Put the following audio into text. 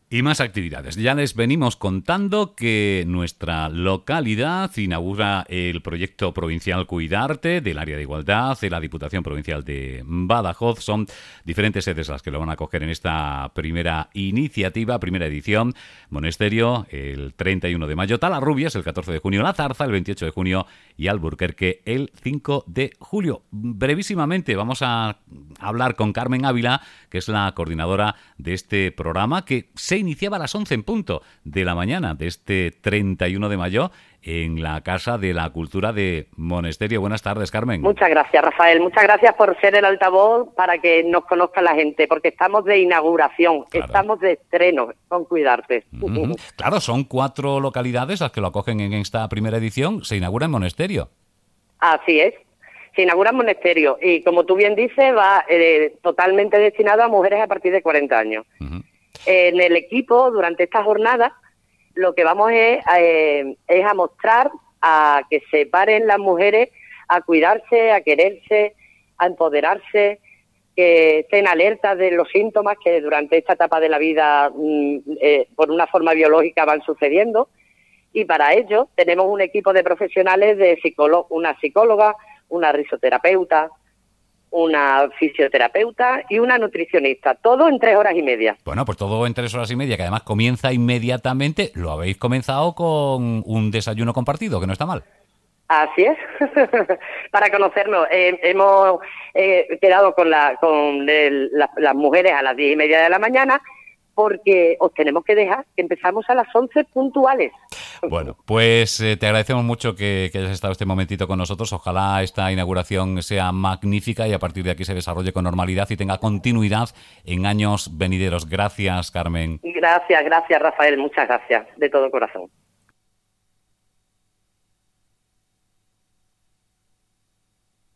Y más actividades. Ya les venimos contando que nuestra localidad inaugura el proyecto provincial Cuidarte del área de igualdad de la Diputación Provincial de Badajoz. Son diferentes sedes las que lo van a acoger en esta primera iniciativa, primera edición. Monesterio el 31 de mayo, Talarrubias el 14 de junio, La Zarza el 28 de junio y Alburquerque el 5 de julio. Brevísimamente vamos a hablar con Carmen Ávila, que es la coordinadora de este programa, que se iniciaba a las 11 en punto de la mañana de este 31 de mayo en la Casa de la Cultura de Monesterio. Buenas tardes, Carmen. Muchas gracias, Rafael. Muchas gracias por ser el altavoz para que nos conozca la gente, porque estamos de inauguración, claro. Estamos de estreno con Cuidarte. Claro, son 4 localidades las que lo acogen en esta primera edición. Se inaugura en Monesterio. Así es. Se inaugura en Monesterio y, como tú bien dices, va totalmente destinado a mujeres a partir de 40 años. En el equipo, durante esta jornada, lo que vamos es a mostrar a que se paren las mujeres a cuidarse, a quererse, a empoderarse, que estén alertas de los síntomas que durante esta etapa de la vida, por una forma biológica, van sucediendo. Y para ello tenemos un equipo de profesionales, una psicóloga, una risoterapeuta, una fisioterapeuta y una nutricionista, todo en 3 horas y media. Bueno, pues todo en 3 horas y media, que además comienza inmediatamente. Lo habéis comenzado con un desayuno compartido, que no está mal. Así es, para conocernos. Hemos quedado con las mujeres a las 10:30 de la mañana, porque os tenemos que dejar, que empezamos a las 11 puntuales. Bueno, pues te agradecemos mucho que hayas estado este momentito con nosotros. Ojalá esta inauguración sea magnífica y a partir de aquí se desarrolle con normalidad y tenga continuidad en años venideros. Gracias, Carmen. Gracias, Rafael. Muchas gracias, de todo corazón.